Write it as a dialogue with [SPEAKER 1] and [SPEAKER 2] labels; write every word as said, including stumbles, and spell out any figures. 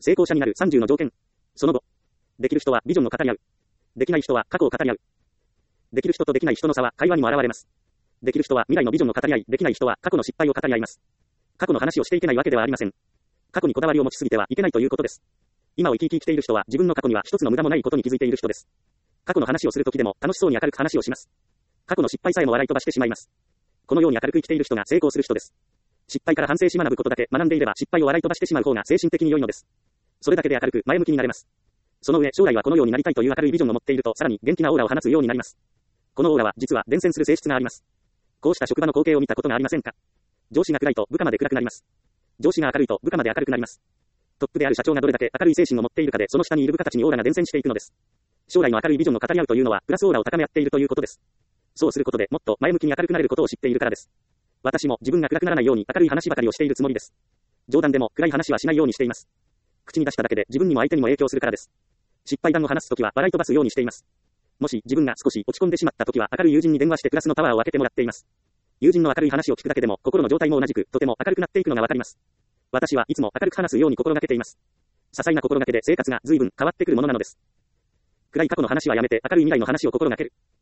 [SPEAKER 1] 成功者になるさんじゅうの条件。そのご。できる人はビジョンを語り合う。できない人は過去を語り合う。できる人とできない人の差は会話にも現れます。できる人は未来のビジョンを語り合い、できない人は過去の失敗を語り合います。過去の話をしていけないわけではありません。過去にこだわりを持ちすぎてはいけないということです。今を生き生き生きている人は自分の過去には一つの無駄もないことに気づいている人です。過去の話をするときでも楽しそうに明るく話をします。過去の失敗さえも笑い飛ばしてしまいます。このように明るく生きている人が成功する人です。失敗から反省し学ぶことだけ学んでいれば失敗を笑い飛ばしてしまう方が精神的に良いのです。それだけで明るく前向きになれます。その上将来はこのようになりたいという明るいビジョンを持っているとさらに元気なオーラを放つようになります。このオーラは実は伝染する性質があります。こうした職場の光景を見たことがありませんか？上司が暗いと部下まで暗くなります。上司が明るいと部下まで明るくなります。トップである社長がどれだけ明るい精神を持っているかでその下にいる部下たちにオーラが伝染していくのです。将来の明るいビジョンを語り合うというのはプラスオーラを高め合っているということです。そうすることでもっと前向きに明るくなれることを知っているからです。私も自分が暗くならないように明るい話ばかりをしているつもりです。冗談でも暗い話はしないようにしています。口に出しただけで自分にも相手にも影響するからです。失敗談を話すときは笑い飛ばすようにしています。もし自分が少し落ち込んでしまったときは明るい友人に電話してプラスのパワーを分けてもらっています。友人の明るい話を聞くだけでも心の状態も同じくとても明るくなっていくのがわかります。私はいつも明るく話すように心がけています。些細な心がけで生活が随分変わってくるものなのです。暗い過去の話はやめて明るい未来の話を心がける。